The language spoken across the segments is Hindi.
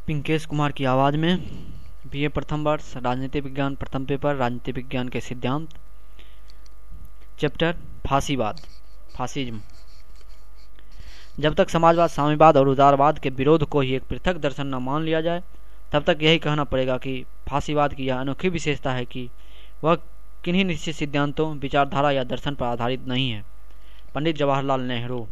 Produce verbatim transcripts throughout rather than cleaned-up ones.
पिंकेश कुमार की आवाज़ में बीए प्रथम वर्ष राजनीति विज्ञान प्रथम पेपर राजनीति विज्ञान के सिद्धांत चैप्टर फांसीवाद फासिज्म। जब तक समाजवाद साम्यवाद और उदारवाद के विरोध को ही एक पृथक दर्शन न मान लिया जाए तब तक यही कहना पड़ेगा कि फांसीवाद की यह अनोखी विशेषता है कि वह किन्हीं निश्चित सिद्धांतों विचारधारा या दर्शन पर आधारित नहीं है। पंडित जवाहरलाल नेहरू।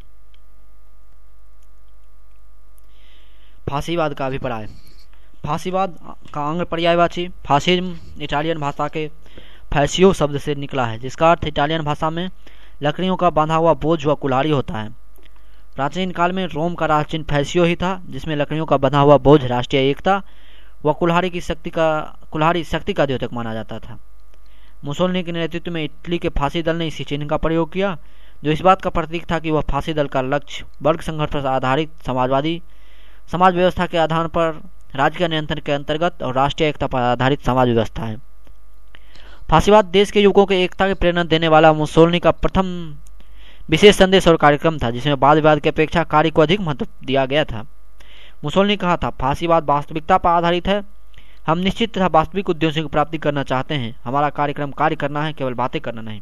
फांसीवाद का अभिप्राय। फांसीवाद का अंग पर्यायवाची फासिज्म इटालियन भाषा के फैसियो शब्द से निकला है, जिसका अर्थ इटालियन भाषा में लकड़ियों का बांधा हुआ बोझ व कुल्हाड़ी होता है। प्राचीन काल में रोम का राष्ट्रचिन्ह फैसियो ही था, जिसमें लकड़ियों का बंधा हुआ बोझ राष्ट्रीय एकता व कुल्हाड़ी की शक्ति का कुल्हाड़ी शक्ति का द्योतक माना जाता था। मुसोलिनी के नेतृत्व में इटली के फांसी दल ने इसी चिन्ह का प्रयोग किया, जो इस बात का प्रतीक था कि वह फांसी दल का लक्ष्य वर्ग संघर्ष पर आधारित समाजवादी समाज व्यवस्था के आधार पर राज्य के नियंत्रण के अंतर्गत और राष्ट्रीय एकता पर आधारित समाज व्यवस्था है। फांसीवाद देश के युवकों के एकता की प्रेरणा देने वाला मुसोलिनी का प्रथम विशेष संदेश और कार्यक्रम था, जिसमें वाद विवाद की अपेक्षा कार्य को अधिक महत्व दिया गया था। मुसोलिनी कहा था, फांसीवाद वास्तविकता पर आधारित है। हम निश्चित तथा वास्तविक उद्देश्यों की प्राप्ति करना चाहते हैं। हमारा कार्यक्रम कार्य करना है, केवल बातें करना नहीं।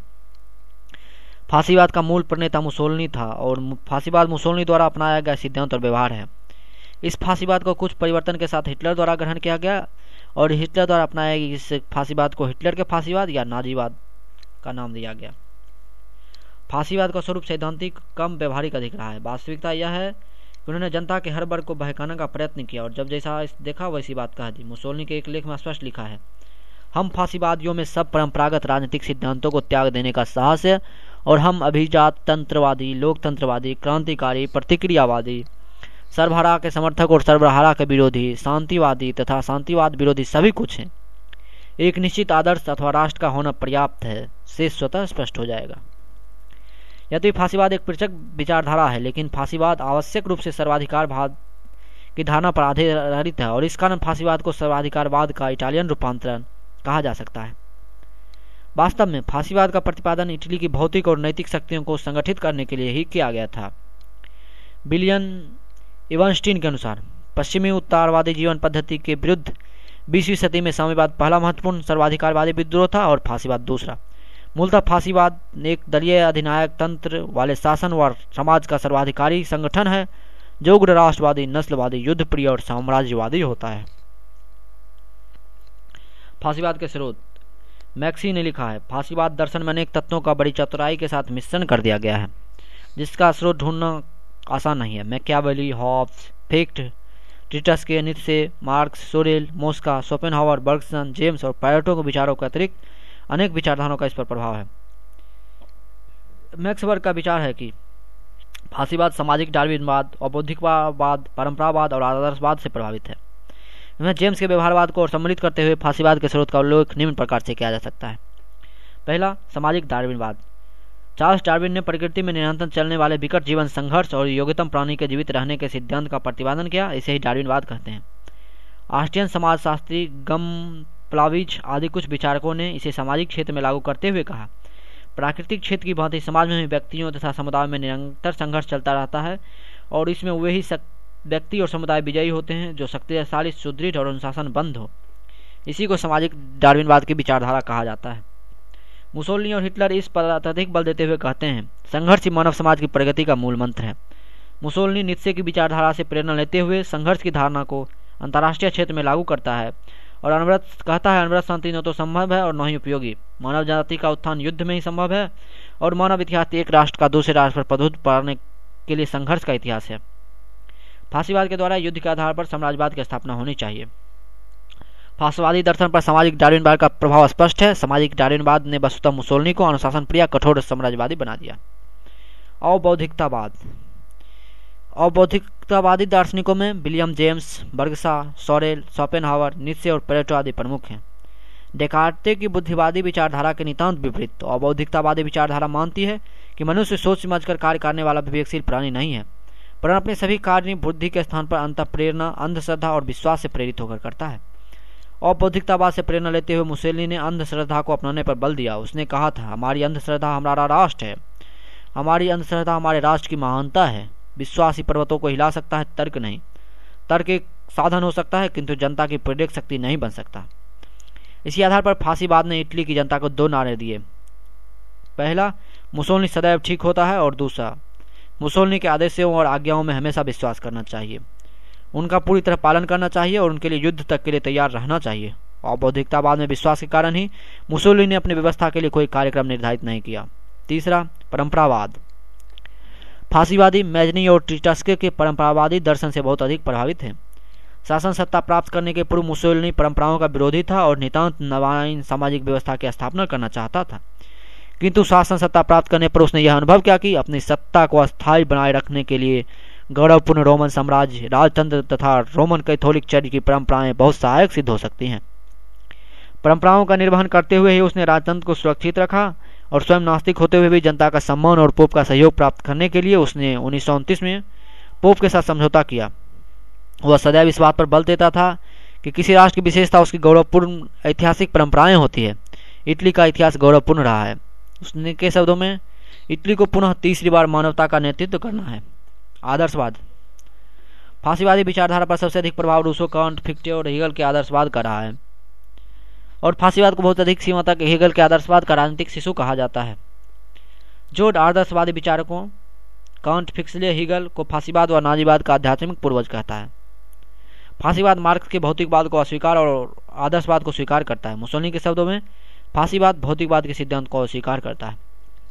फांसीवाद का मूल प्रणेता मुसोलिनी था और फांसीवाद मुसोलिनी द्वारा अपनाया गया सिद्धांत और व्यवहार है। इस फांसीवाद को कुछ परिवर्तन के साथ हिटलर द्वारा ग्रहण किया गया और हिटलर द्वारा अपनाया गया इस फांसीवाद को हिटलर के फांसीवाद या नाजीवाद का नाम दिया गया। फांसीवाद का स्वरूप सैद्धांतिक कम व्यवहारिक अधिक रहा है। वास्तविकता यह है कि उन्होंने जनता के हर वर्ग को बहकाने का प्रयत्न किया और जब जैसा देखा वैसी बात कह दी। मुसोलिनी के एक लेख में स्पष्ट लिखा है, हम फांसीवादियों में सब परंपरागत राजनीतिक सिद्धांतों को त्याग देने का साहस है और हम अभिजात तंत्रवादी, लोकतंत्रवादी, क्रांतिकारी, प्रतिक्रियावादी, सर्वहारा के समर्थक और सर्वहारा के विरोधी, शांतिवादी तथा शांतिवाद विरोधी सभी कुछ हैं। एक निश्चित आदर्श अथवा राष्ट्र का होना पर्याप्त है, से स्वतः स्पष्ट हो जाएगा। यदि फांसीवाद एक पृथक विचारधारा है, लेकिन फांसीवाद आवश्यक रूप से सर्वाधिकारवाद की धारणा पर आधारित है और इस कारण फांसीवाद को सर्वाधिकारवाद का इटालियन रूपांतरण कहा जा सकता है। वास्तव में फांसीवाद का प्रतिपादन इटली की भौतिक और नैतिक शक्तियों को संगठित करने के लिए ही किया गया था। विलियम इवनस्टीन के अनुसार पश्चिमी उत्तरवादी जीवन पद्धति के विरुद्ध बीसवीं सदी में साम्यवाद पहला महत्वपूर्ण सर्वाधिकारवादी विद्रोह था और फांसीवाद दूसरा। मूलतः फांसीवाद एक दलीय अधिनायक तंत्र वाले शासन व समाज का सर्वाधिकारी संगठन है, जो उग्र राष्ट्रवादी, नस्लवादी, युद्धप्रिय और साम्राज्यवादी होता है। फांसीवाद के स्रोत। मैक्सी ने लिखा है, फांसीवाद दर्शन में अनेक तत्वों का बड़ी चतुराई के साथ मिश्रण कर दिया गया है, जिसका स्रोत ढूंढना आसान नहीं है। मैकियावेली, हॉब्स, फिक्ट, टिटस के Nietzsche, Marx, Sorel, Mosca, Schopenhauer, Bergson, James और पैरेटो के विचारों के अतिरिक्त अनेक विचारधाराओं का इस पर प्रभाव है। मैक्सवर्ग का विचार है कि फांसीवाद सामाजिक डार्विनवाद, औबौद्धिकवाद, परंपरावाद और आदर्शवाद से प्रभावित है। इसमें जेम्स के व्यवहारवाद को सम्मिलित करते हुए फांसीवाद के स्रोत का उल्लेख निम्न प्रकार से किया जा सकता है। पहला, सामाजिक डार्विनवाद। चार्ल्स डार्विन ने प्रकृति में निरंतर चलने वाले विकट जीवन संघर्ष और योग्यतम प्राणी के जीवित रहने के सिद्धांत का प्रतिपादन किया। इसे ही डार्विनवाद कहते हैं। ऑस्ट्रियन समाजशास्त्री गम प्लाविज आदि कुछ विचारकों ने इसे सामाजिक क्षेत्र में लागू करते हुए कहा, प्राकृतिक क्षेत्र की भांति समाज में भी व्यक्तियों तथा समुदाय में निरंतर संघर्ष चलता रहता है और इसमें वे ही व्यक्ति और समुदाय विजयी होते हैं जो शक्तिशाली, सुदृढ़ और अनुशासन बंद हो। इसी को सामाजिक डार्विनवाद की विचारधारा कहा जाता है। मुसोलिनी और हिटलर इस पर अत्यधिक बल देते हुए कहते हैं, संघर्ष ही मानव समाज की प्रगति का मूल मंत्र है। मुसोलिनी नीत्शे की विचारधारा से प्रेरणा लेते हुए संघर्ष की धारणा को अंतर्राष्ट्रीय क्षेत्र में लागू करता है और अनवरत कहता है, अनवरत शांति न तो संभव है और न ही उपयोगी। मानव जाति का उत्थान युद्ध में ही संभव है और मानव इतिहास एक राष्ट्र का दूसरे राष्ट्र पर प्रभुत्व पाने के लिए संघर्ष का इतिहास है। फांसीवाद के द्वारा युद्ध के आधार पर साम्राज्यवाद की स्थापना होनी चाहिए। फांसीवादी दर्शन पर सामाजिक डार्विनवाद का प्रभाव स्पष्ट है। सामाजिक डार्विनवाद ने वस्तुतः मुसोलिनी को अनुशासन प्रिय, कठोर साम्राज्यवादी बना दिया। अबौद्धिकतावाद। अबौद्धिकतावादी दार्शनिकों में William James, Bergson, Sorel, Schopenhauer, Nietzsche और पैरेटो आदि प्रमुख हैं। डेकार्ते की बुद्धिवादी विचारधारा के नितांत विपरीत तो अबौद्धिकतावादी विचारधारा मानती है कि मनुष्य सोच समझकर कार्य करने वाला विवेकशील प्राणी नहीं है, पर अपने सभी कार्य बुद्धि के स्थान पर अंतःप्रेरणा, अंधश्रद्धा और विश्वास से प्रेरित होकर करता है। औपबौद्धिकतावाद से प्रेरणा लेते हुए मुसोलिनी ने अंधश्रद्धा को अपनाने पर बल दिया। उसने कहा था, हमारी अंधश्रद्धा हमारा राष्ट्र है, हमारी अंधश्रद्धा हमारे राष्ट्र की महानता है। विश्वास ही पर्वतों को हिला सकता है, तर्क नहीं। तर्क एक साधन हो सकता है, किंतु जनता की प्रेरक शक्ति नहीं बन सकता। इसी आधार पर फांसीवाद ने इटली की जनता को दो नारे दिए। पहला, मुसोलिनी सदैव ठीक होता है, और दूसरा, मुसोलिनी के आदेशों और आज्ञाओं में हमेशा विश्वास करना चाहिए, उनका पूरी तरह पालन करना चाहिए और उनके लिए युद्ध तक के लिए तैयार रहना चाहिए। और बौद्धिकतावाद में विश्वास के कारण ही मुसोलिनी ने अपनी व्यवस्था के लिए कोई कार्यक्रम निर्धारित नहीं किया। तीसरा, परंपरावाद। फांसीवादी मैजनी और टिटस्के के परंपरावादी दर्शन से बहुत अधिक प्रभावित हैं। शासन सत्ता प्राप्त करने के पूर्व मुसोलिनी परंपराओं का विरोधी था और नितांत नवीन सामाजिक व्यवस्था की स्थापना करना चाहता था, किंतु शासन सत्ता प्राप्त करने पर उसने यह अनुभव किया कि अपनी सत्ता को अस्थायी बनाए रखने के लिए गौरवपूर्ण रोमन साम्राज्य, राजतंत्र तथा रोमन कैथोलिक चर्च की परंपराएं बहुत सहायक सिद्ध हो सकती हैं। परंपराओं का निर्वहन करते हुए ही उसने राजतंत्र को सुरक्षित रखा, और स्वयं नास्तिक होते हुए भी जनता का सम्मान और पोप का सहयोग प्राप्त करने के लिए उसने उन्नीस सौ उनतीस में पोप के साथ समझौता किया। वह सदैव इस बात पर बल देता था कि किसी राष्ट्र की विशेषता उसकी गौरवपूर्ण ऐतिहासिक परंपराएं होती है। इटली का इतिहास गौरवपूर्ण रहा है। उसने के शब्दों में, इटली को पुनः तीसरी बार मानवता का नेतृत्व करना है। आदर्शवाद। फांसीवादी विचारधारा पर सबसे अधिक प्रभाव रूसो, कांट, फिक्टे और हेगल के आदर्शवाद का रहा है, और फांसीवाद को बहुत अधिक सीमा तक हेगल के आदर्शवाद का राजनीतिक शिशु कहा जाता है। जो आदर्शवादी विचारकों कांट, फिक्सले, हेगल को फांसीवाद व नाजीवाद का आध्यात्मिक पूर्वज कहता है। फांसीवाद मार्क्स के भौतिकवाद को अस्वीकार और आदर्शवाद को स्वीकार करता है। मुसोलिनी के शब्दों में, फांसीवाद भौतिकवाद के सिद्धांत को अस्वीकार करता है।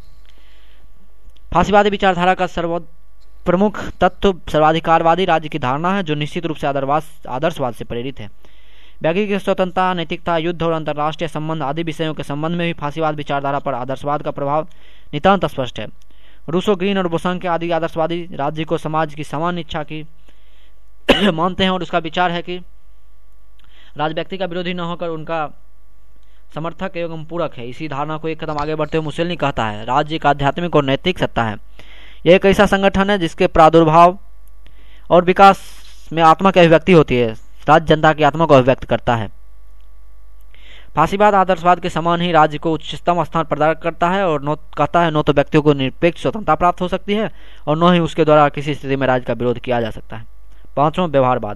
फांसीवादी विचारधारा का सर्व प्रमुख तत्व सर्वाधिकारवादी राज्य की धारणा है, जो निश्चित रूप से आदर्शवाद से प्रेरित है। व्यक्ति की स्वतंत्रता, नैतिकता, युद्ध और अंतर्राष्ट्रीय संबंध आदि विषयों के संबंध में भी फांसीवाद विचारधारा पर आदर्शवाद का प्रभाव नितांत स्पष्ट है। रूसो, ग्रीन और बोसंग के आदि आदर्शवादी राज्य को समाज की समान इच्छा की मानते हैं, और उसका विचार है कि राज व्यक्ति का विरोधी न होकर उनका समर्थक एवं पूरक है। इसी धारणा को एक कदम आगे बढ़ते हुए मुसोलिनी कहता है, राज्य एक आध्यात्मिक और नैतिक सत्ता है। यह एक ऐसा संगठन है जिसके प्रादुर्भाव और विकास में आत्मा की अभिव्यक्ति होती है। राज्य जनता की आत्मा को अभिव्यक्त करता है। फांसीवाद आदर्शवाद के समान ही राज्य को उच्चतम स्थान प्रदान करता है, और नो कहता है न तो व्यक्तियों को निरपेक्ष स्वतंत्रता प्राप्त हो सकती है और न ही उसके द्वारा किसी स्थिति में राज्य का विरोध किया जा सकता है। पांचवां, व्यवहारवाद।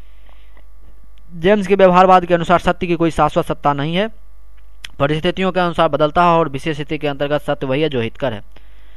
जेम्स के व्यवहारवाद के अनुसार सत्य की कोई शाश्वत सत्ता नहीं है, परिस्थितियों के अनुसार बदलता है, और विशेष स्थिति के अंतर्गत सत्य वही है जो हितकर है।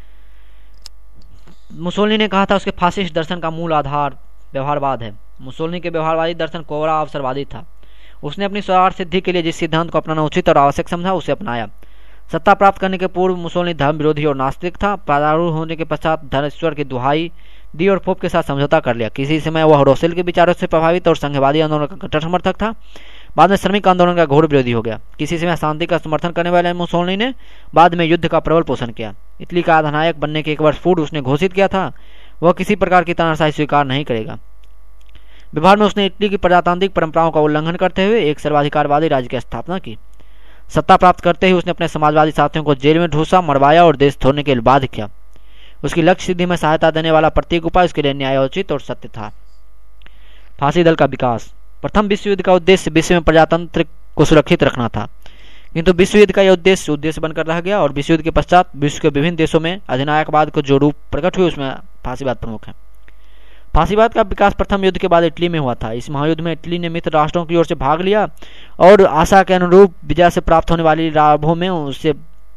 मुसोलिनी ने कहा था उसके फासिस्ट दर्शन का मूल आधार व्यवहारवाद है। मुसोलिनी के व्यवहारवादी दर्शन कोवरा अवसरवादी था। उसने अपनी स्वार्थ सिद्धि के लिए जिस सिद्धांत को अपनाना उचित और आवश्यक समझा उसे अपनाया। सत्ता प्राप्त करने के पूर्व मुसोलिनी धर्म विरोधी और नास्तिक था। परारूढ़ होने के पश्चात धर्मेश्वर की दुहाई दी और पोप के साथ समझौता कर लिया। किसी समय वह रोसेल के विचारों से प्रभावित और संघवादी आंदोलन का कट्टर समर्थक था। बाद में श्रमिक आंदोलन का घोर विरोधी हो गया। किसी समय शांति का समर्थन करने वाले मुसोलिनी ने बाद में युद्ध का प्रबल पोषण किया। इटली का अधिनायक बनने के एक वर्ष पूर्व उसने घोषित किया था वह किसी प्रकार की तानाशाही स्वीकार नहीं करेगा। व्यवहार में उसने इटली की प्रजातांत्रिक परंपराओं का उल्लंघन करते हुए एक सर्वाधिकारवादी राज्य की स्थापना की। सत्ता प्राप्त करते ही उसने अपने समाजवादी साथियों को जेल में ढूंसा, मरवाया और देश छोड़ने के लिए बाध्य किया। उसकी लक्ष्य सिद्धि में सहायता देने वाला प्रत्येक उपाय उसके लिए न्यायोचित और सत्य था। फांसी दल का विकास। प्रथम विश्व युद्ध का उद्देश्य विश्व में प्रजातंत्र को सुरक्षित रखना था, किंतु विश्व युद्ध का यह उद्देश्य उद्देश्य बनकर रह गया और विश्व युद्ध के पश्चात विश्व के विभिन्न देशों में अधिनायकवाद को जो रूप प्रकट हुए उसमें फांसीवाद प्रमुख है। फांसीवाद का विकास प्रथम युद्ध के बाद इटली में हुआ था। इस महायुद्ध में इटली ने मित्र राष्ट्रों की ओर से भाग लिया और आशा के अनुरूप विजय से प्राप्त होने वाली लाभों में उससे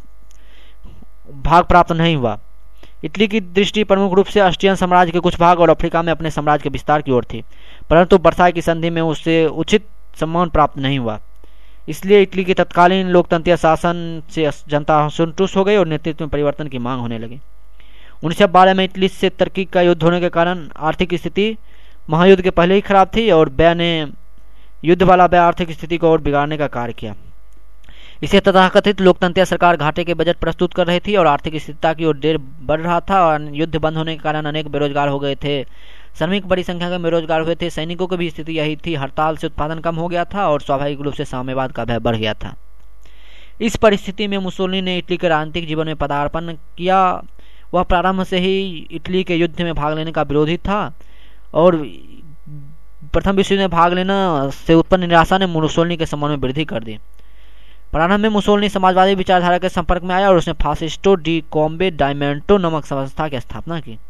भाग प्राप्त नहीं हुआ। इटली की दृष्टि प्रमुख रूप से ऑस्ट्रियन साम्राज्य के कुछ भाग और अफ्रीका में अपने साम्राज्य के विस्तार की ओर थी, परंतु वर्साई की संधि में उससे उचित सम्मान प्राप्त नहीं हुआ। इसलिए इटली के तत्कालीन लोकतंत्रीय शासन से जनता असंतुष्ट हो गई और नेतृत्व में परिवर्तन की मांग होने लगी। उन्नीस सौ बारह में इटली से तुर्की का युद्ध होने के कारण आर्थिक स्थिति महायुद्ध के पहले ही खराब थी और व्यय ने युद्ध वाला व्यय आर्थिक स्थिति को और बिगाड़ने का कार्य किया। इसे तथाकथित लोकतंत्रीय सरकार घाटे के बजट प्रस्तुत कर रही थी और आर्थिक स्थिरता की ओर देर बढ़ रहा था और युद्ध बंद होने के कारण अनेक बेरोजगार हो गए थे। श्रमिक बड़ी संख्या में बेरोजगार हुए थे। सैनिकों की भी स्थिति यही थी। हड़ताल से उत्पादन कम हो गया था और स्वाभाविक रूप से साम्यवाद का भय बढ़ गया था। इस परिस्थिति में मुसोलिनी ने इटली के राजनीतिक जीवन में पदार्पण किया। वह प्रारंभ से ही इटली के युद्ध में भाग लेने का विरोधी था और प्रथम विश्व युद्ध में भाग लेना से उत्पन्न निराशा ने मुसोलिनी के सम्मान में वृद्धि कर दी। प्रारंभ में मुसोलिनी समाजवादी विचारधारा के संपर्क में आया और उसने फासिस्टो डी कॉम्बे डायमेंटो नामक संस्था की स्थापना की,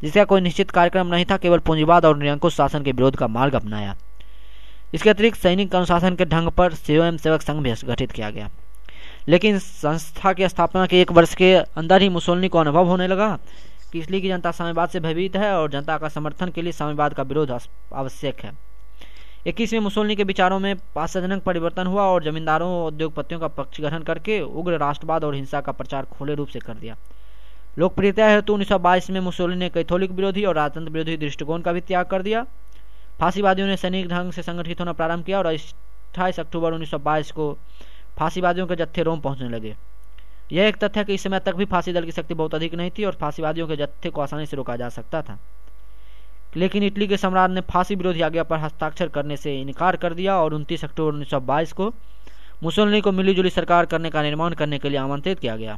जिसका कोई निश्चित कार्यक्रम नहीं था, केवल पूंजीवाद और निरंकुश शासन के विरोध का मार्ग अपनाया। इसके अतिरिक्त सैनिक अनुशासन के ढंग पर स्वयं सेवक संघ भी गठित किया गया। लेकिन संस्था की स्थापना के एक वर्ष के अंदर ही मुसोलिनी को अनुभव होने लगा कि इटली की जनता साम्यवाद से भयभीत है और जनता का समर्थन के लिए साम्यवाद का विरोध आवश्यक है। इक्कीसवें मुसोलिनी के विचारों में आशाजनक परिवर्तन हुआ और जमींदारों और उद्योगपतियों का पक्ष ग्रहण करके उग्र राष्ट्रवाद और हिंसा का प्रचार खुले रूप से कर दिया। लोकप्रियता हेतु उन्नीस सौ बाईस में मुसोलिनी ने कैथोलिक विरोधी और राजतंत्र विरोधी दृष्टिकोण का भी त्याग कर दिया। फांसीवादियों ने सैनिक ढंग से संगठित होना प्रारंभ किया और अट्ठाईस अक्टूबर उन्नीस सौ बाईस को फांसीवादियों के जत्थे रोम पहुंचने लगे। यह एक तथ्य है कि इस समय तक भी फांसी दल की शक्ति बहुत अधिक नहीं थी और फांसीवादियों के जत्थे को आसानी से रोका जा सकता था। लेकिन इटली के सम्राट ने फांसी विरोधी आज्ञा पर हस्ताक्षर करने से इनकार कर दिया और उनतीस अक्टूबर उन्नीस सौ बाईस को मुसोलिनी को मिलीजुली सरकार करने का निर्माण करने के लिए आमंत्रित किया गया।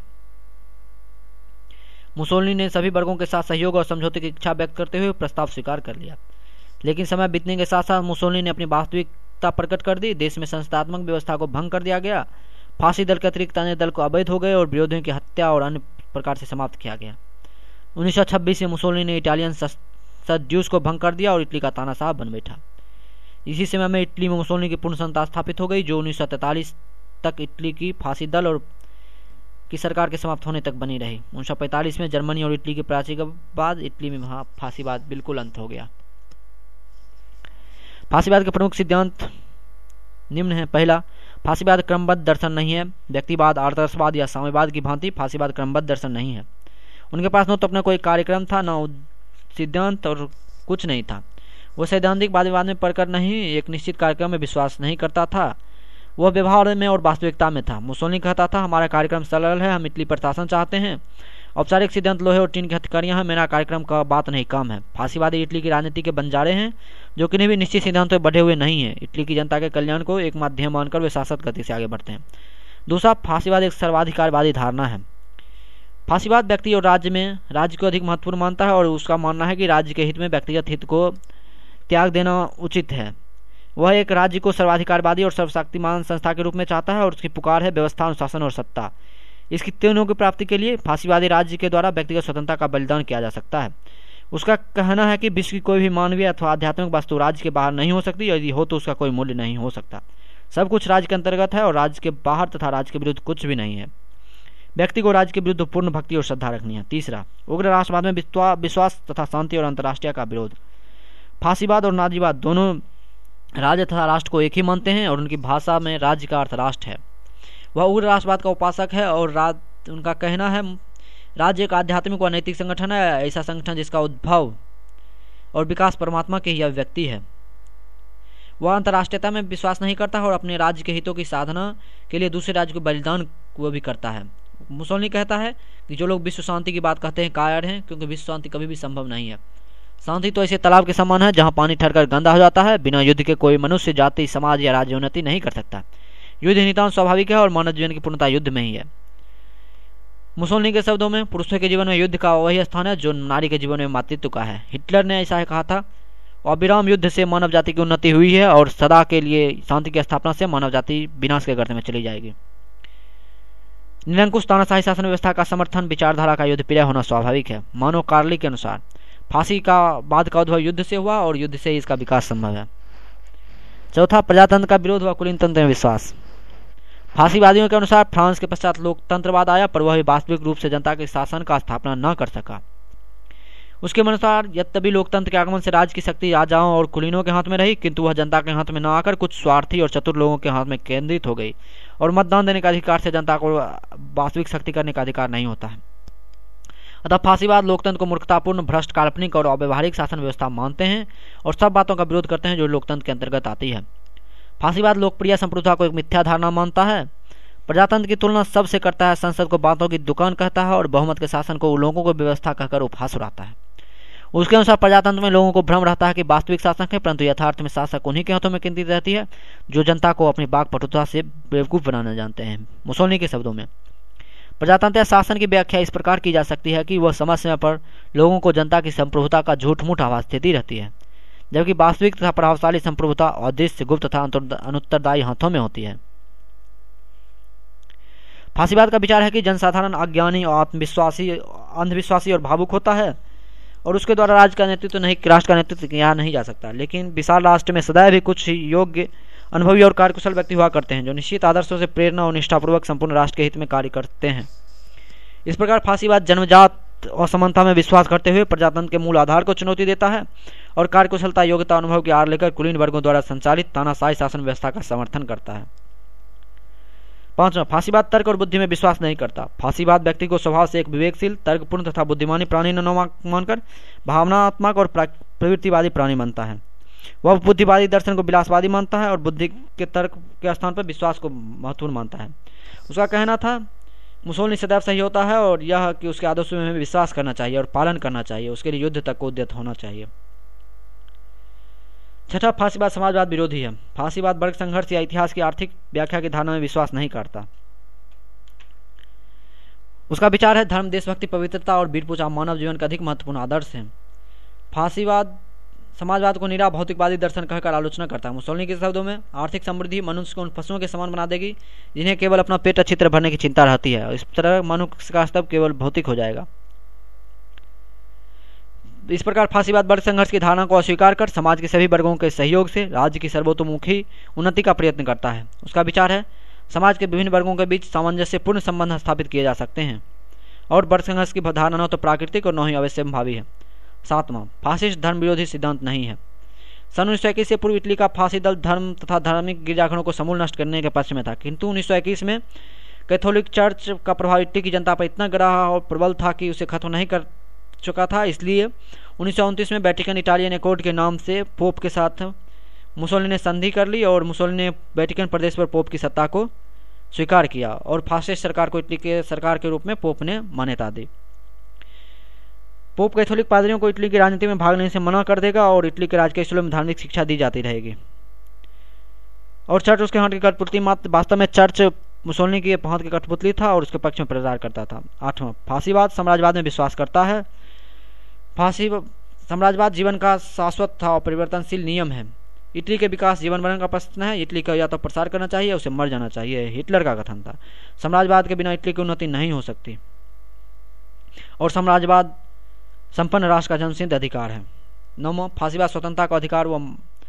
मुसोलिनी ने सभी वर्गों के साथ सहयोग और समझौते की इच्छा व्यक्त करते हुए प्रस्ताव स्वीकार कर लिया। लेकिन समय बीतने के साथ साथ मुसोलिनी ने अपनी वास्तविकता प्रकट कर दी। देश में संस्थात्मक व्यवस्था को भंग कर दिया गया। फांसी दल के अतिरिक्त अन्य दल को अवैध हो गए और विरोधियों की हत्या और अन्य प्रकार से समाप्त किया गया। उन्नीस सौ छब्बीस में मुसोलिनी ने इटालियन सद्यूस को भंग कर दिया और इटली का तानाशाह बन बैठा। इसी समय में इटली में मुसोलिनी की पूर्ण संस्था स्थापित हो गई, जो उन्नीस सौ तैंतालीस तक इटली की फांसी दल और की सरकार के समाप्त होने तक बनी रही। उन्नीस सौ पैंतालीस में जर्मनी और इटली की पराजय के बाद इटली में वहां फांसीवाद बिल्कुल अंत हो गया। फांसीवाद के प्रमुख सिद्धांत निम्न है। पहला, फांसीवाद क्रमबद्ध दर्शन नहीं है। व्यक्तिवाद, आदर्शवाद या साम्यवाद की भांति फांसीवाद क्रमबद्ध दर्शन नहीं है। उनके पास न तो अपना कोई कार्यक्रम था, न सिद्धांत और कुछ नहीं था। वो सैद्धांतिक वाद विवाद में पढ़कर नहीं, एक निश्चित कार्यक्रम में विश्वास नहीं करता था। वह व्यवहार में और वास्तविकता में था। मुसोलिनी कहता था, हमारा कार्यक्रम सरल है, हम इटली पर शासन चाहते हैं। औपचारिक सिद्धांत लोहे और टीन की हथकड़ियां हैं, मेरा कार्यक्रम का बात नहीं काम है। फांसीवादी इटली की राजनीति के बंजारे हैं, जो किन्हीं भी निश्चित सिद्धांतों पर बढ़े हुए नहीं है। इटली की जनता के कल्याण को एक माध्यम मानकर वे शासक गति से आगे बढ़ते हैं। दूसरा, फांसीवाद एक सर्वाधिकारवादी धारणा है। फांसीवाद व्यक्ति और राज्य में राज्य को अधिक महत्वपूर्ण मानता है और उसका मानना है कि राज्य के हित में व्यक्तिगत हित को त्याग देना उचित है। वह एक राज्य को सर्वाधिकारवादी और सर्वशक्तिमान संस्था के रूप में चाहता है और उसकी पुकार है व्यवस्था, अनुशासन और सत्ता। इसकी तीनों की प्राप्ति के लिए फांसीवादी राज्य के द्वारा व्यक्तिगत स्वतंत्रता का बलिदान किया जा सकता है। उसका कहना है कि विश्व की कोई भी मानवीय अथवा आध्यात्मिक वस्तु राज्य के बाहर नहीं हो सकती, यदि हो तो उसका कोई मूल्य नहीं हो सकता। सब कुछ राज्य के अंतर्गत है और राज्य के बाहर तथा राज्य के विरुद्ध कुछ भी नहीं है। व्यक्ति को राज्य के विरुद्ध पूर्ण भक्ति और श्रद्धा रखनी है। तीसरा, उग्र राष्ट्रवाद में विश्वास तथा शांति और अंतर्राष्ट्रीय का विरोध। फांसीवाद और नाजीवाद दोनों राज्य तथा राष्ट्र को एक ही मानते हैं और उनकी भाषा में राज्य का अर्थ राष्ट्र है। वह उग्र राष्ट्रवाद का उपासक है और राज, उनका कहना है राज्य एक आध्यात्मिक व नैतिक संगठन है, ऐसा संगठन जिसका उद्भव और विकास परमात्मा की ही अभिव्यक्ति है। वह अंतर्राष्ट्रीयता में विश्वास नहीं करता है और अपने राज्य के हितों की साधना के लिए दूसरे राज्य को बलिदान वो भी करता है। मुसोलिनी कहता है कि जो लोग विश्व शांति की बात कहते हैं कायर हैं, क्योंकि विश्व शांति कभी भी संभव नहीं है। शांति तो ऐसे तालाब के समान है जहां पानी ठहरकर गंदा हो जाता है। बिना युद्ध के कोई मनुष्य, जाति, समाज या राज्य उन्नति नहीं कर सकता। युद्ध नितांत स्वाभाविक है और मानव जीवन की पूर्णता युद्ध में ही है। मुसोलिनी के शब्दों में, पुरुषों के जीवन में युद्ध का वही स्थान है जो नारी के जीवन में मातृत्व का है। हिटलर ने ऐसा कहा था, अविराम युद्ध से मानव जाति की उन्नति हुई है और सदा के लिए शांति की स्थापना से मानव जाति विनाश के गर्त में चली जाएगी। निरंकुश तानाशाही शासन व्यवस्था का समर्थन, विचारधारा का युद्ध प्रिय होना स्वाभाविक है। मानो कार्ली के अनुसार फांसी का बाद का उद्भव युद्ध से हुआ और युद्ध से ही इसका विकास संभव है। चौथा, प्रजातंत्र का विरोध व कुलीन तंत्र में विश्वास। फांसीवादियों के अनुसार फ्रांस के पश्चात लोकतंत्रवाद आया, पर वह वास्तविक रूप से जनता के शासन का स्थापना न कर सका। उसके अनुसार यद्यपि लोकतंत्र के आगमन से राज्य की शक्ति राजाओं और कुलीनों के हाथ में रही, किंतु वह जनता के हाथ में न आकर कुछ स्वार्थी और चतुर लोगों के हाथ में केंद्रित हो गई और मतदान देने का अधिकार से जनता को वास्तविक शक्ति करने का अधिकार नहीं होता है। अतः फांसीवाद लोकतंत्र को मूर्खतापूर्ण, भ्रष्ट, काल्पनिक और अव्यवहारिक शासन व्यवस्था मानते हैं और सब बातों का विरोध करते हैं जो लोकतंत्र के अंतर्गत आती है। फांसीवाद लोकप्रिय संप्रभुता को एक मिथ्या धारणा मानता है। प्रजातंत्र की तुलना सबसे करता है, संसद को बातों की दुकान कहता है और बहुमत के शासन को लोगों को व्यवस्था कहकर उपहास उड़ाता है। उसके अनुसार प्रजातंत्र में लोगों को भ्रम रहता है कि वास्तविक शासक है, परंतु यथार्थ में शासक उन्हीं के हाथों में केंद्रित रहती है जो जनता को अपनी बाक पटुता से बेवकूफ बनाना जानते हैं। मुसोलिनी के शब्दों में, प्रजातंत्र शासन की व्याख्या इस प्रकार की जा सकती है कि वह समय समय पर लोगों को जनता की संप्रभुता का झूठ मूठ आवाज देती रहती है, जबकि वास्तविक तथा प्रभावशाली संप्रभुता अदृश्य, गुप्त तथा अनुत्तरदायी हाथों में होती है। फांसीवाद का विचार है कि जनसाधारण अज्ञानी और आत्मविश्वासी, अंधविश्वासी और भावुक होता है और उसके द्वारा राज्य का नेतृत्व नहीं, राष्ट्र का नेतृत्व किया नहीं जा सकता। लेकिन विशाल राष्ट्र में सदैव ही कुछ योग्य, अनुभवी और कार्यकुशल व्यक्ति हुआ करते हैं जो निश्चित आदर्शों से प्रेरणा और निष्ठापूर्वक संपूर्ण राष्ट्र के हित में कार्य करते हैं। इस प्रकार फांसीवाद जन्मजात असमानता में विश्वास करते हुए प्रजातंत्र के मूल आधार को चुनौती देता है और कार्यकुशलता, योग्यता, अनुभव की आड़ लेकर कुलीन वर्गों द्वारा संचालित तानाशाही शासन व्यवस्था का समर्थन करता है। पांचवा, फांसीवाद तर्क और बुद्धि में विश्वास नहीं करता। फांसीवाद व्यक्ति को स्वभाव से एक विवेकशील, तर्कपूर्ण तथा बुद्धिमानी प्राणी न मानकर भावनात्मक और प्रवृत्तिवादी प्राणी मानता है। वह बुद्धिवादी दर्शन को विलासवादी मानता है और बुद्धि के तर्क के स्थान पर विश्वास को महत्वपूर्ण मानता है। उसका कहना था, मुसोलिनी सदैव सही होता है और यह कि उसके आदर्शों में विश्वास करना चाहिए और पालन करना चाहिए, उसके लिए युद्ध तक को उद्यत होना चाहिए। छठा, फांसीवाद समाजवाद विरोधी है। फांसीवाद वर्ग संघर्ष या इतिहास की आर्थिक व्याख्या की धारणा में विश्वास नहीं करता। उसका विचार है धर्म, देशभक्ति, पवित्रता और वीर पूजा मानव जीवन का अधिक महत्वपूर्ण आदर्श है। फांसीवाद समाजवाद को निरा भौतिकवादी दर्शन कहकर आलोचना करता है। मुसोलिनी के शब्दों में आर्थिक समृद्धि मनुष्य को उन पशुओं के समान बना देगी जिन्हें केवल अपना पेट अच्छी तरह भरने की चिंता रहती है। इस तरह मनुष्य का स्तर केवल भौतिक हो जाएगा। इस प्रकार फांसीवाद वर्ग संघर्ष की धारणा को अस्वीकार कर समाज के सभी वर्गों के सहयोग से राज्य की सर्वतोमुखी उन्नति का प्रयत्न करता है। उसका विचार है समाज के विभिन्न वर्गों के बीच सामंजस्यपूर्ण संबंध स्थापित किए जा सकते हैं और वर्ग संघर्ष की धारणा न तो प्राकृतिक और न ही अवश्यंभावी है। सातवां, फासिस्ट धर्म विरोधी सिद्धांत नहीं है। सन उन्नीस सौ इक्कीस से पूर्व इटली का फांसी दल धर्म तथा धार्मिक गिरजाघरों को समूल नष्ट करने के पक्ष में था, किंतु उन्नीस सौ इक्कीस में कैथोलिक चर्च का प्रभाव इटली की जनता पर इतना गहरा और प्रबल था कि उसे खत्म नहीं कर चुका था। इसलिए उन्नीस सौ उनतीस में वेटिकन इटालियन एकॉर्ड के नाम से पोप के साथ मुसोलिनी ने संधि कर ली और मुसोलिनी ने वेटिकन प्रदेश पर पोप की सत्ता को स्वीकार किया और फासिस्ट सरकार को इटली के सरकार के रूप में पोप ने मान्यता दी। पोप कैथोलिक पादरियों को इटली की राजनीति में भाग लेने से मना कर देगा और इटली के राजकीय स्कूलों में धार्मिक शिक्षा दी जाती रहेगी और चर्च उसके हाथ की कठपुतली मात्र। वास्तव में चर्च मुसोलिनी की हाथ की कठपुतली था और उसके पक्ष में प्रचार करता था। आठवां, फांसीवाद साम्राज्यवाद में विश्वास करता है। फांसी साम्राज्यवाद जीवन का शाश्वत था और परिवर्तनशील नियम है। इटली के विकास जीवन मरण का प्रश्न है। इटली का या तो प्रसार करना चाहिए या उसे मर जाना चाहिए, हिटलर का कथन था। साम्राज्यवाद के बिना इटली की उन्नति नहीं हो सकती और साम्राज्यवाद संपन्न राष्ट्र का जन्मसिद्ध अधिकार है। नौवां, फांसीवाद स्वतंत्रता का अधिकार वो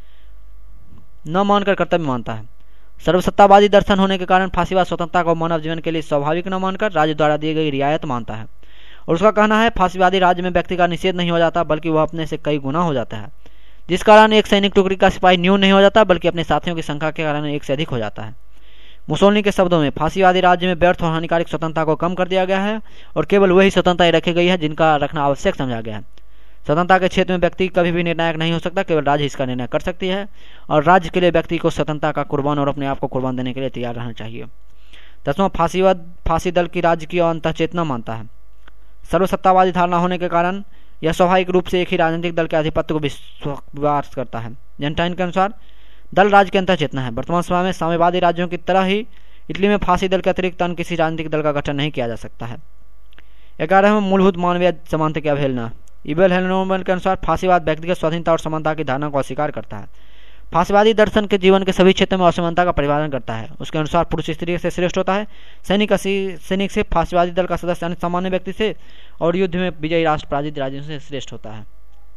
न मानकर कर्तव्य मानता है। सर्वसत्तावादी दर्शन होने के कारण फांसीवाद स्वतंत्रता को मानव जीवन के लिए स्वाभाविक न मानकर राज्य द्वारा दी गई रियायत मानता है और उसका कहना है फांसीवादी राज्य में व्यक्ति का निषेध नहीं हो जाता बल्कि वह अपने से कई गुना हो जाता है, जिस कारण एक सैनिक टुकड़ी का सिपाही न्यून नहीं हो जाता बल्कि अपने साथियों की संख्या के कारण एक से अधिक हो जाता है। मुसोलिनी के शब्दों में फांसीवादी राज्य में व्यर्थ और हानिकारक स्वतंत्रता को कम कर दिया गया है और केवल वही स्वतंत्रता रखी गई है जिनका रखना आवश्यक समझा गया है। स्वतंत्रता के क्षेत्र में व्यक्ति कभी भी निर्णायक नहीं हो सकता, केवल राज्य इसका निर्णय कर सकती है और राज्य के लिए व्यक्ति को स्वतंत्रता का कुर्बान और अपने आप को कुर्बान देने के लिए तैयार रहना चाहिए। दसवां, फांसीवाद फांसी दल की राज्य की अंतःचेतना मानता है। सर्वसत्तावादी धारणा होने के कारण यह स्वाभाविक रूप से एक ही राजनीतिक दल के आधिपत्य को विश्वास करता है। जेंटाइन के अनुसार दल राज्य के अंतःचेतना है। वर्तमान समय में साम्यवादी राज्यों की तरह ही इटली में फांसी दल के अतिरिक्त अन्य किसी राजनीतिक दल का गठन नहीं किया जा सकता है। ग्यारहवें, मूलभूत मानवीय समानता की अवहेलना। इबेल हेनोमन के अनुसार फांसीवाद व्यक्तिगत स्वाधीनता और समानता की धारणा को अस्वीकार करता है। फांसीवादी दर्शन के जीवन के सभी क्षेत्रों में असमानता का परिपालन करता है। उसके अनुसार पुरुष स्त्री से श्रेष्ठ होता है, सैनिक सैनिक से, फांसीवादी दल का सदस्य अन्य सामान्य व्यक्ति से और युद्ध में विजयी राष्ट्र पराजित राज्यों से श्रेष्ठ होता है।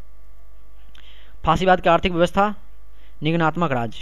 फांसीवाद की आर्थिक व्यवस्था निगमनात्मक राज्य।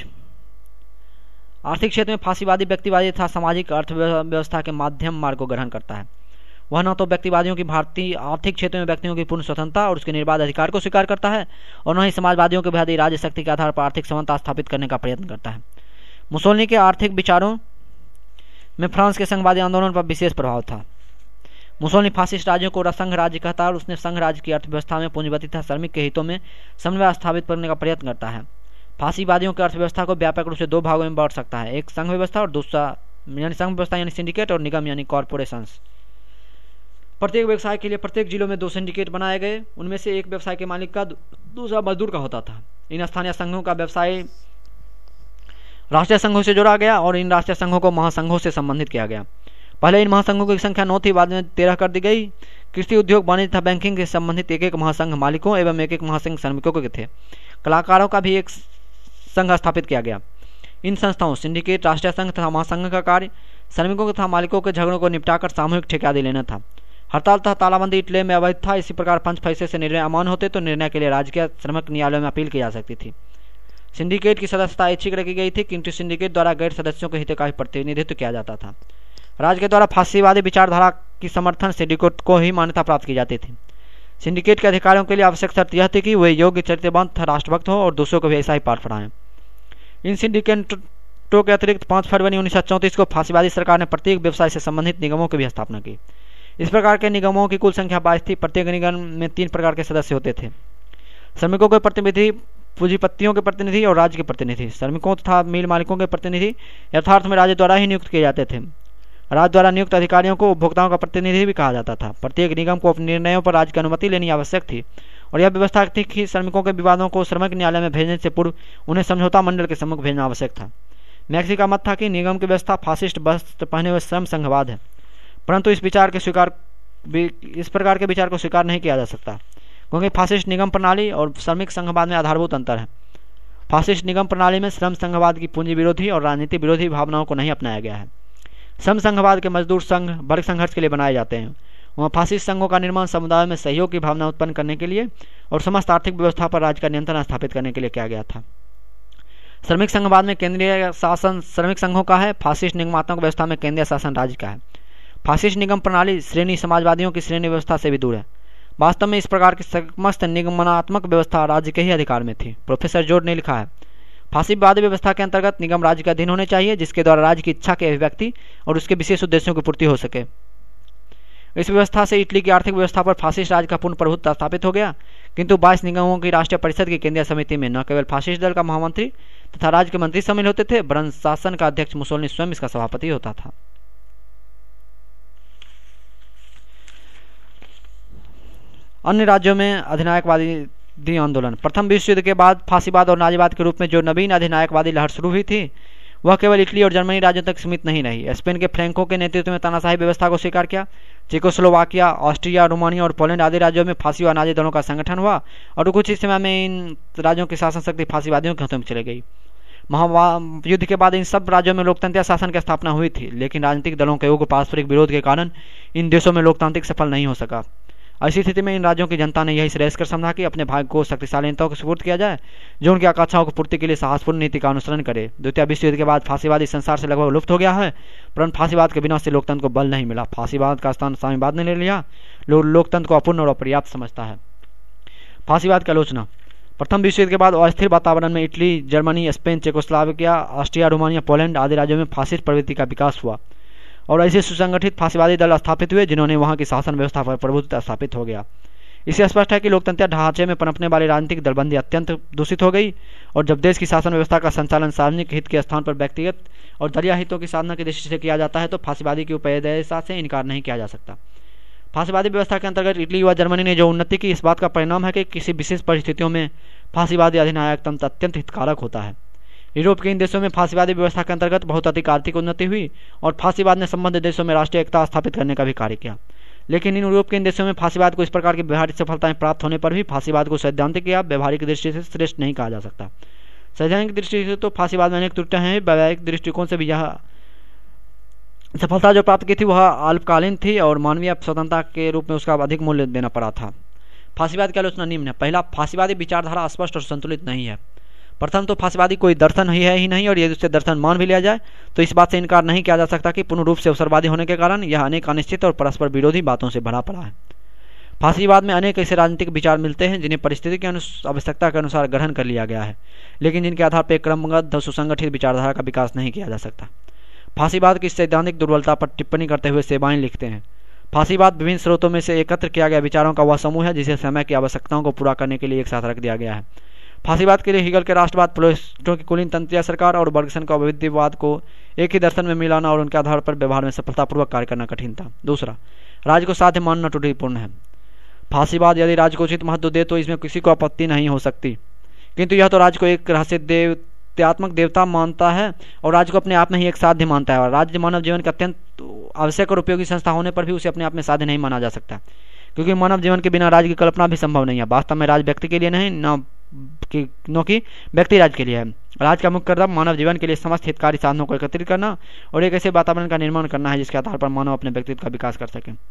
आर्थिक क्षेत्र में फांसीवादी व्यक्तिवादी तथा सामाजिक अर्थव्यवस्था के माध्यम मार्ग को ग्रहण करता है। वह न तो व्यक्तिवादियों की भारतीय आर्थिक क्षेत्र में व्यक्तियों की पूर्ण स्वतंत्रता और उसके निर्बाध अधिकार को स्वीकार करता है और न ही समाजवादियों के बेहद राज्य शक्ति के आधार पर आर्थिक समानता स्थापित करने का प्रयत्न करता है। मुसोलिनी के आर्थिक विचारों में फ्रांस के संघवादी आंदोलन पर विशेष प्रभाव था। मुसोलिनी फासिस्ट राज्यों को संघ राज्य कहता है और उसने संघ राज्य की अर्थव्यवस्था में पूंजीपति तथा श्रमिक के हितों में समन्वय स्थापित करने का प्रयत्न करता है। फांसीवादियों की अर्थव्यवस्था को व्यापक रूप से दो भागों में बांट सकता है, एक संघ व्यवस्था और दूसरा यानी संघ व्यवस्था यानी सिंडिकेट और निगम यानी कॉर्पोरेशंस। प्रत्येक व्यवसाय के लिए प्रत्येक जिलों में दो सिंडिकेट बनाए गए। उनमें से एक व्यवसाय के मालिक का दूसरा मजदूर का होता था। इन स्थानीय संघों का व्यवसाय राष्ट्रीय संघों से जोड़ा गया और इन राष्ट्रीय संघों को महासंघों से संबंधित किया गया। पहले इन महासंघों की संख्या नौ थी, बाद में तेरह कर दी गई। कृषि उद्योग वाणिज्य तथा बैंकिंग से संबंधित एक एक महासंघ मालिकों एवं एक एक महासंघ श्रमिकों के थे। कलाकारों का भी एक संघ स्थापित किया गया। इन संस्थाओं सिंडिकेट, राष्ट्रीय संघ तथा महासंघ का कार्य श्रमिकों तथा मालिकों के झगड़ों को निपटाकर सामूहिक ठेकेदारी लेना था। हड़ताल तथा तालाबंदी इटली में अवैध था। इसी प्रकार पंच फैसले से निर्णय अमान्य होते तो निर्णय के लिए राज्य के श्रमिक न्यायालयों में अपील की जा सकती थी। सिंडिकेट की सदस्यता ऐच्छिक रखी गई थी, किंतु सिंडिकेट द्वारा गैर सदस्यों के हितों का भी प्रतिनिधित्व किया जाता था। राज्य के द्वारा फांसीवादी विचारधारा की समर्थन सिंडिकेट को ही मान्यता प्राप्त की जाती थी। सिंडिकेट के अधिकारियों के लिए आवश्यक शर्त यह थी कि वे योग्य, चरित्रवंत, राष्ट्रभक्त हो और दूसरों को भी ऐसा ही पाठ पढ़ाएं। इन सिंडिकेटों के अतिरिक्त पाँच फरवरी उन्नीस सौ चौंतीस को फांसीवादी सरकार ने प्रत्येक व्यवसाय से संबंधित निगमों की भी स्थापना की। इस प्रकार के निगमों की कुल संख्या बाईस थी। प्रत्येक निगम में तीन प्रकार के सदस्य होते थे: श्रमिकों के प्रतिनिधि, पूंजीपतियों के प्रतिनिधि और राज्य के प्रतिनिधि। श्रमिकों तथा मिल मालिकों के प्रतिनिधि यथार्थ में राज्य द्वारा ही नियुक्त किए जाते थे। राज्य द्वारा नियुक्त अधिकारियों को उपभोक्ताओं का प्रतिनिधि भी कहा जाता था। प्रत्येक निगम को अपने निर्णयों पर राज्य की अनुमति लेनी आवश्यक थी और यह व्यवस्था थी कि श्रमिकों के विवादों को श्रमिक न्यायालय में भेजने से पूर्व उन्हें समझौता मंडल के सम्मुख भेजना आवश्यक था। मैक्सी का मत था कि निगम की व्यवस्था फासिस्ट वस्त्र पहने हुए श्रम संघवाद है, परंतु इस विचार के स्वीकार इस प्रकार के विचार को स्वीकार नहीं किया जा सकता, क्योंकि फासिस्ट निगम प्रणाली और श्रमिक संघवाद में आधारभूत अंतर है। फासिस्ट निगम प्रणाली में श्रम संघवाद की पूंजी विरोधी और राजनीति विरोधी भावनाओं को नहीं अपनाया गया है। श्रम संघवाद के मजदूर संघ वर्ग संघर्ष के लिए बनाए जाते हैं। वहाँ फासिस्ट संघों का निर्माण समुदाय में सहयोग की भावना उत्पन्न करने के लिए और समस्त आर्थिक व्यवस्था पर राज्य का नियंत्रण स्थापित करने के लिए किया गया था। श्रमिक संघवाद में केंद्रीय शासन श्रमिक संघों का है, फासिस्ट निगमात्मक व्यवस्था में केंद्रीय शासन राज्य का है। फासिस्ट निगम प्रणाली श्रेणी समाजवादियों की श्रेणी व्यवस्था से भी दूर है। वास्तव में इस प्रकार की समस्त निगमनात्मक व्यवस्था राज्य के ही अधिकार में थी। प्रोफेसर जोड ने लिखा है, फांसीवादी व्यवस्था के अंतर्गत निगम राज्य के अधीन होने चाहिए, जिसके द्वारा राज्य की इच्छा के अभिव्यक्ति और उसके विशेष उद्देश्यों की पूर्ति हो सके। इस व्यवस्था से इटली की आर्थिक व्यवस्था पर फासिस्ट राज्य का पूर्ण प्रभुत्व स्थापित हो गया, किंतु बाईस निगमों की राष्ट्रीय परिषद की केंद्रीय समिति में न केवल फासिस्ट दल का महामंत्री तथा राज्य के मंत्री शामिल होते थे, वरन शासन का अध्यक्ष मुसोलिनी स्वयं इसका सभापति होता था। अन्य राज्यों में अधिनायकवादी आंदोलन। प्रथम विश्व युद्ध के बाद फांसीवाद और नाजीवाद के रूप में जो नवीन अधिनायकवादी लहर शुरू हुई थी, वह केवल इटली और जर्मनी राज्यों तक सीमित नहीं रही। स्पेन के फ्रैंको के नेतृत्व में तानाशाही व्यवस्था को स्वीकार किया। चेकोस्लोवाकिया, ऑस्ट्रिया, रोमानिया और पोलैंड आदि राज्यों में फांसी व नाजी दलों का संगठन हुआ और कुछ ही समय में इन राज्यों की शासन शक्ति फांसीवादियों के हाथों में चली गई। महायुद्ध के बाद इन सब राज्यों में लोकतंत्रीय शासन की स्थापना हुई थी, लेकिन राजनीतिक दलों के उग्र पारस्परिक विरोध के कारण इन देशों में लोकतांत्रिक सफल नहीं हो सका। ऐसी स्थिति में इन राज्यों की जनता ने यही श्रेयस्कर समझा कि अपने भाग्य को शक्तिशाली नेताओं को सुपुर्द किया जाए, जो उनकी आकांक्षाओं की पूर्ति के लिए साहसपूर्ण नीति का अनुसरण करे। द्वितीय विश्व युद्ध के बाद फांसीवादी संसार से लगभग लुप्त हो गया है, परंतु फांसीवाद के बिना से लोकतंत्र को बल नहीं मिला। फांसीवाद का स्थान साम्यवाद ने ले लिया। लोग लोकतंत्र को अपूर्ण और अपर्याप्त समझता है। फांसीवाद की आलोचना। प्रथम विश्व युद्ध के बाद अस्थिर वातावरण में Italy, Germany, Spain, Czechoslovakia, Austria, Romania, Poland आदि राज्यों में फासिस्ट प्रवृत्ति का विकास हुआ और ऐसे सुसंगठित फांसीवादी दल स्थापित हुए जिन्होंने वहां की शासन व्यवस्था पर प्रभुत्व स्थापित हो गया। इससे स्पष्ट है कि लोकतंत्र ढांचे में पनपने वाली राजनीतिक दलबंदी अत्यंत दूषित हो गई और जब देश की शासन व्यवस्था का संचालन सार्वजनिक हित के स्थान पर व्यक्तिगत और दलीय हितों की साधना की दृष्टि से किया जाता है, तो फांसीवादी की उपयोगिता से इनकार नहीं किया जा सकता। फांसीवादी व्यवस्था के अंतर्गत इटली व जर्मनी ने जो उन्नति की, इस बात का परिणाम है कि किसी विशेष परिस्थितियों में फांसीवादी अधिनायक तंत्र अत्यंत हितकारक होता है। यूरोप के इन देशों में फांसीवादी व्यवस्था के अंतर्गत बहुत अधिक आर्थिक उन्नति हुई और फांसीवाद ने संबंधित देशों में राष्ट्रीय एकता स्थापित करने का भी कार्य किया। लेकिन इन यूरोप के इन देशों में फांसीवाद को इस प्रकार की व्यवहारिक सफलताएं प्राप्त होने पर भी फांसीवाद को सैद्धांतिक या व्यवहारिक दृष्टि से श्रेष्ठ नहीं कहा जा सकता। सैद्धांतिक दृष्टि से तो फांसीवाद में अनेक त्रुटियां हैं, वैज्ञानिक दृष्टिकोण से भी यह सफलता जो प्राप्त की थी वह अल्पकालीन थी और मानवीय स्वतंत्रता के रूप में उसका अधिक मूल्य देना पड़ा था। फांसीवाद की आलोचना निम्न है। पहला, फांसीवादी विचारधारा स्पष्ट और संतुलित नहीं है। प्रथम तो फांसीवादी कोई दर्शन ही है ही नहीं, और यदि उससे दर्शन मान भी लिया जाए तो इस बात से इनकार नहीं किया जा सकता कि पूर्ण रूप से अवसरवादी होने के कारण यह अनेक अनिश्चित और परस्पर विरोधी बातों से भरा पड़ा है। फांसीवाद में अनेक ऐसे राजनीतिक विचार मिलते हैं जिन्हें परिस्थिति की आवश्यकता के अनुसार ग्रहण कर लिया गया है, लेकिन जिनके आधार पर क्रमबद्ध और सुसंगठित विचारधारा का विकास नहीं किया जा सकता। फांसीवाद की सैद्धांतिक दुर्बलता पर टिप्पणी करते हुए सेबाइन लिखते हैं, फांसीवाद विभिन्न स्रोतों में से एकत्र किया गया विचारों का वह समूह है जिसे समय की आवश्यकताओं को पूरा करने के लिए एक साथ रख दिया गया है। फांसीवाद के लिए हिगल के राष्ट्रवाद, प्लेटो की कुलीन तंत्रीय सरकार और बर्गसन का वैविध्यवाद को एक ही दर्शन में मिलाना और उनके आधार पर व्यवहार में सफलतापूर्वक कार्य करना कठिन था। दूसरा, राज्य को साध्य मानना त्रुटिपूर्ण है। फांसीवाद यदि राज्य को उचित महत्व दे तो इसमें किसी को आपत्ति नहीं हो सकती, किंतु यह तो राज्य को एक रहस्य देवत्यात्मक देवता मानता है और राज्य को अपने आप में ही एक साध्य मानता है, और राज्य मानव जीवन का अत्यंत आवश्यक और उपयोगी संस्था होने पर भी उसे अपने आप में साध्य नहीं माना जा सकता, क्योंकि मानव जीवन के बिना राज्य की कल्पना भी संभव नहीं है। वास्तव में राज्य व्यक्ति के लिए नहीं, न कि न कि व्यक्ति राज्य के लिए है। राज्य का मुख्य कर्तव्य मानव जीवन के लिए समस्त हितकारी साधनों को एकत्रित करना और एक ऐसे वातावरण का निर्माण करना है जिसके आधार पर मानव अपने व्यक्तित्व का विकास कर सके।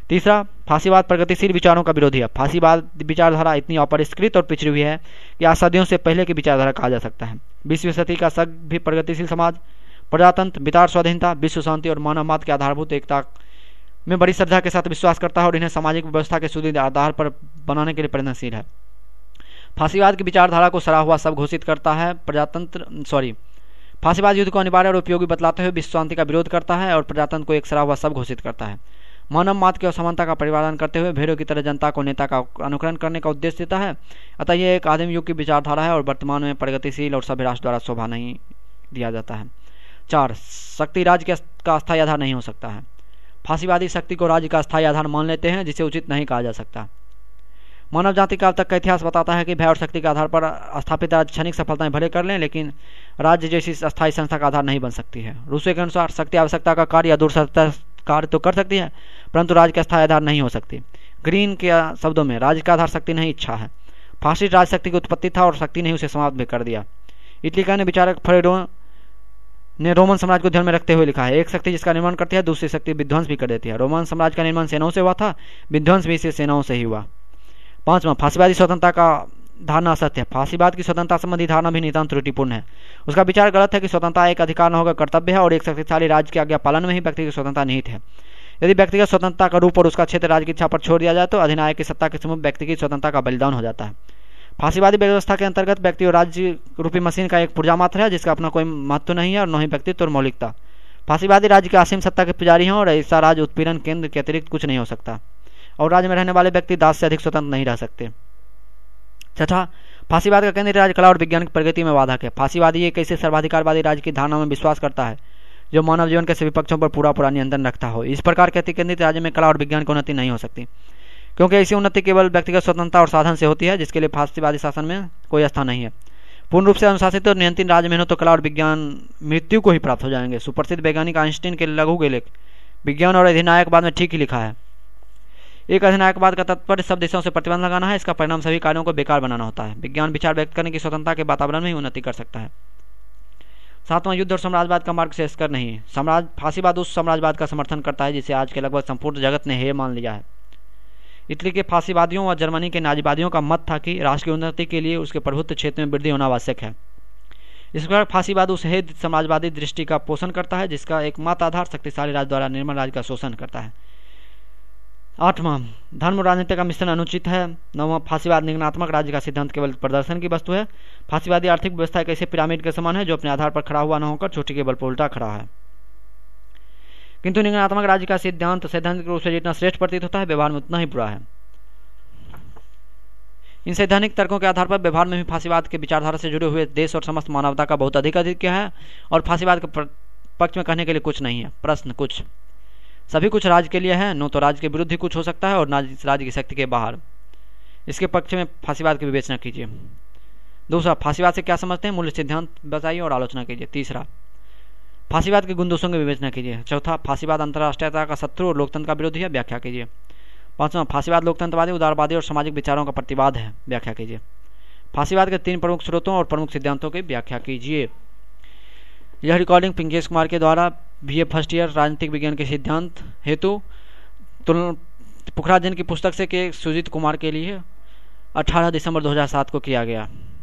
तीसरा, फांसीवाद प्रगतिशील विचारों का विरोधी है। फांसीवाद विचारधारा इतनी अपरिष्कृत और पिछड़ी हुई है कि आज सदियों से पहले की विचारधारा कहा जा सकता है। बीसवीं सदी का सभ्य प्रगतिशील समाज प्रजातंत्र, विचार स्वाधीनता, विश्व शांति और मानववाद के आधारभूत एकता में बड़ी श्रद्धा के साथ विश्वास करता है और इन्हें सामाजिक व्यवस्था के सुदृढ़ आधार पर बनाने के लिए प्रयत्नशील है। फांसीवाद की विचारधारा को सड़ा हुआ सब घोषित करता है। प्रजातंत्र सॉरी फांसीवाद युद्ध को अनिवार्य और उपयोगी बतलाते हुए विश्व शांति का विरोध करता है और प्रजातंत्र को एक सड़ा हुआ सब घोषित करता है। मानववाद की असमानता का परिवादन करते हुए भेड़ों की तरह जनता को नेता का अनुकरण करने का उद्देश्य देता है। अतः यह एक आदिम युग की विचारधारा है और वर्तमान में प्रगतिशील और सभ्य राष्ट्र द्वारा शोभा नहीं दिया जाता है। चार, शक्ति राज्य का अस्थायी आधार नहीं हो सकता है। फांसीवादी शक्ति को राज्य का अस्थायी आधार मान लेते हैं, जिसे उचित नहीं कहा जा सकता। मानव जाति का अब तक का इतिहास बताता है कि भय और शक्ति के आधार पर स्थापित राज्य क्षणिक सफलताएं भले कर लें, लेकिन राज्य जैसी अस्थायी संस्था का आधार नहीं बन सकती है। रूसो के अनुसार शक्ति आवश्यकता का कार्य या दूरसत्ता कार्य तो कर सकती है, परंतु राज्य का अस्थायी आधार नहीं हो सकती। ग्रीन के शब्दों में राज्य का आधार शक्ति नहीं, इच्छा है। फासिस्ट राज शक्ति की उत्पत्ति था और शक्ति ने उसे समाप्त भी कर दिया। इटली का विचारक फ्रेडो ने रोमन साम्राज्य को ध्यान में रखते हुए लिखा है, एक शक्ति जिसका निर्माण करती है, दूसरी शक्ति विध्वंस भी कर देती है। रोमन साम्राज्य का निर्माण सेनाओं से हुआ था, विध्वंस भी इसे सेनाओं से ही हुआ। पांचवा, फांसीवादी स्वतंत्रता का धारणा असत्य है। फांसीवाद की स्वतंत्रता संबंधी धारणा भी नितांत त्रुटिपूर्ण है। उसका विचार गलत है कि स्वतंत्रता एक अधिकार न होकर कर्तव्य है और एक शक्तिशाली राज्य की आज्ञा पालन में ही व्यक्ति की स्वतंत्रता निहित है। यदि व्यक्तिगत स्वतंत्रता का रूप और उसका क्षेत्र राज्य की इच्छा पर छोड़ दिया जाए तो अधिनायक की सत्ता के समीप व्यक्ति की स्वतंत्रता का बलिदान हो जाता है। फांसीवादी व्यवस्था के अंतर्गत व्यक्ति और राज्य रूपी मशीन का एक पुर्जा मात्र है, जिसका अपना कोई महत्व नहीं है और न ही व्यक्तित्व और मौलिकता। फांसीवादी राज्य की असीम सत्ता के पुजारी हैं और ऐसा राज्य उत्पीड़न केंद्र के अतिरिक्त कुछ नहीं हो सकता और राज्य में रहने वाले व्यक्ति दास से अधिक स्वतंत्र नहीं रह सकते। छठा, फांसीवाद का केंद्रीय राज्य कला और विज्ञान की प्रगति में बाधक है। फांसीवादी एक ऐसे सर्वाधिकारवादी राज्य की धारणा में विश्वास करता है जो मानव जीवन के सभी पक्षों पर पूरा पूरा नियंत्रण रखता हो। इस प्रकार के अतिकेंद्रित राज्य में कला और विज्ञान की उन्नति नहीं हो सकती, क्योंकि ऐसी उन्नति केवल व्यक्तिगत स्वतंत्रता और साधन से होती है, जिसके लिए फांसीवादी शासन में कोई स्थान नहीं है। पूर्ण रूप से अनुशासित और नियंत्रित राज्य में हो तो कला और विज्ञान मृत्यु को ही प्राप्त हो जाएंगे। सुप्रसिद्ध वैज्ञानिक आइंस्टीन के लघु के लेख विज्ञान और अधिनायकवाद में ठीक ही लिखा है, एक अधिनायकवाद का तात्पर्य सब देशों से प्रतिबंध लगाना है, इसका परिणाम सभी कार्यों को बेकार बनाना होता है। विज्ञान विचार व्यक्त करने की स्वतंत्रता के वातावरण में ही उन्नति कर सकता है। सातवां, युद्ध और साम्राज्यवाद का मार्ग शेषकर नहीं है। साम्राज्य फांसीवाद उस साम्राज्यवाद का समर्थन करता है जिसे आज के लगभग संपूर्ण जगत ने हेय मान लिया है। इटली के फांसीवादियों और जर्मनी के नाजीवादियों का मत था कि राष्ट्र की उन्नति के लिए उसके प्रभुत्व क्षेत्र में वृद्धि होना आवश्यक है। इस प्रकार फांसीवाद उस हेय समाजवादी दृष्टि का पोषण करता है जिसका एकमात्र आधार शक्तिशाली राज्य द्वारा निर्मल राज्य का शोषण करता है। आठवां, धर्म और राजनीति का मिश्रण अनुचित है। नौवां, फांसीवाद निगमनात्मक राज्य का सिद्धांत केवल प्रदर्शन की वस्तु है। फांसीवादी आर्थिक व्यवस्था एक ऐसे पिरामिड के समान है जो अपने आधार पर खड़ा हुआ न होकर चोटी के बल पर उल्टा खड़ा है, किंतु निगमनात्मक राज्य का सिद्धांत सैद्धांतिक रूप से जितना श्रेष्ठ प्रतीत होता है, व्यवहार में उतना ही बुरा है। इन सैद्धांतिक तर्कों के आधार पर व्यवहार में भी फांसीवाद के विचारधारा से जुड़े हुए देश और समस्त मानवता का बहुत अधिक अधिक है और फांसीवाद के पक्ष में कहने के लिए कुछ नहीं है। प्रश्न, कुछ सभी कुछ राज्य के लिए है, नो तो राज्य के विरुद्ध ही कुछ हो सकता है और ना राज्य की शक्ति के बाहर। इसके पक्ष में फांसीवाद की विवेचना कीजिए। दूसरा, फांसीवाद से क्या समझते हैं, मूल्य सिद्धांत बताइए और आलोचना कीजिए। तीसरा, फांसीवाद के गुण दोषों की विवेचना कीजिए। चौथा, फांसीवाद अंतर्राष्ट्रीयता का शत्रु और लोकतंत्र का विरोधी है, व्याख्या कीजिए। पांचवा, फांसीवाद लोकतंत्रवादी, उदारवादी और सामाजिक विचारों का प्रतिवाद है, व्याख्या कीजिए। फांसीवाद के तीन प्रमुख स्रोतों और प्रमुख सिद्धांतों की व्याख्या कीजिए। यह रिकॉर्डिंग पिंकेश कुमार के द्वारा बी ए फर्स्ट ईयर राजनीतिक विज्ञान के सिद्धांत हेतु पुखराज जैन की पुस्तक से के सुजीत कुमार के लिए अठारह दिसंबर दो हज़ार सात को किया गया।